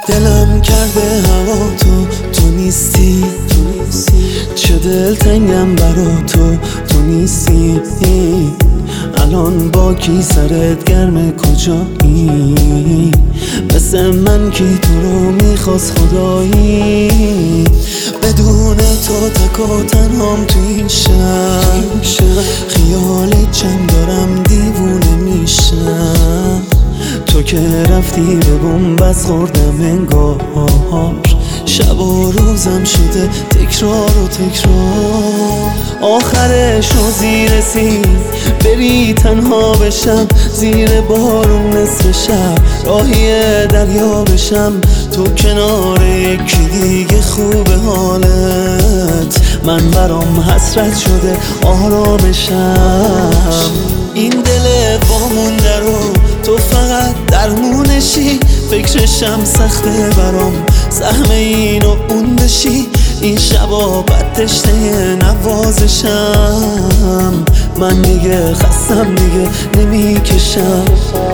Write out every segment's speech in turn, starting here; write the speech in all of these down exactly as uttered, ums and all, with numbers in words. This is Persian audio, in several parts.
دلم کرده هوا تو تو نیستی چه دلتنگم برا تو تو نیستی. الان با کی سرت گرمه کجایی؟ مثل من کی تو رو میخواست خدایی؟ بدون تو تک و تنهام تو این شهر، خیالت چند دارم دیوونه میشم. تو که رفتی به بن‌بست خوردم انگار، شب و روزم شده تکرار و تکرار. آخرش روزی رسید بری تنها بشم، زیر بارون نصف شب راهی دریا بشم. تو کنار یکی دیگه خوبه حالت، من برام حسرت شده آرامشم. این دل وامونده رو تو فقط درمونشی، فکرشم سخته برام سهم این و اون بشی. این شبا بد تشنه نوازشم، من دیگه خستم دیگه نمیکشم.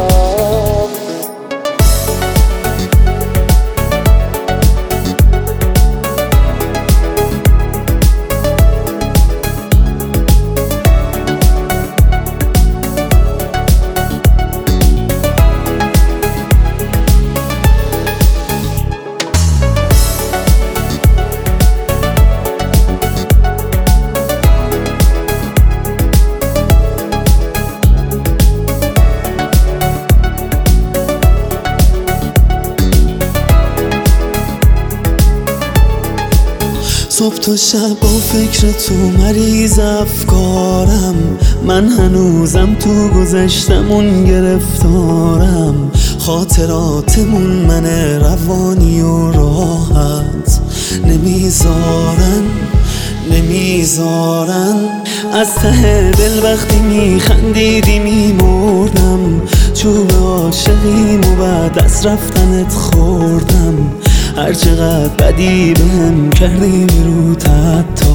صبح تا شب با فکر تو مریض افکارم، من هنوزم تو گذشتمون گرفتارم. خاطراتمون من روانی و راحت نمیذارن نمیذارن. از ته دل وقتی میخندیدی میمردم، چوب عاشقیم و بعد از رفتنت خوردم. هر چقدر بدی بهم کردی روت حتی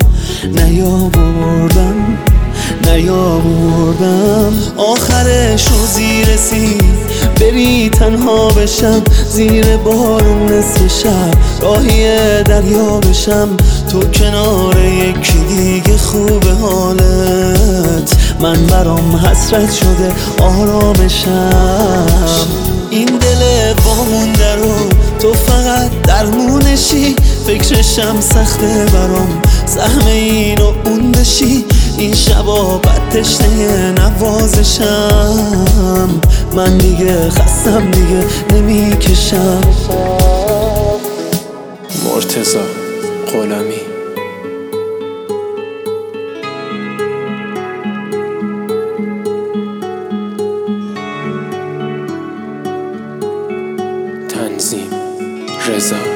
نیاوردم نیاوردم. آخرش روزی رسید بری تنها بشم، زیر بارون نصف شب راهی دریا بشم. تو کنار یکی دیگه خوبه حالت، من برام حسرت شده آرامشم. این دل وامونده رو تو فقط درمونشی، فکرشم سخته برام سهم این و اون بشی. این شبا بد تشنه نوازشم، من دیگه خستم دیگه نمیکشم. مرتضی غلامی. تنظیم رضا.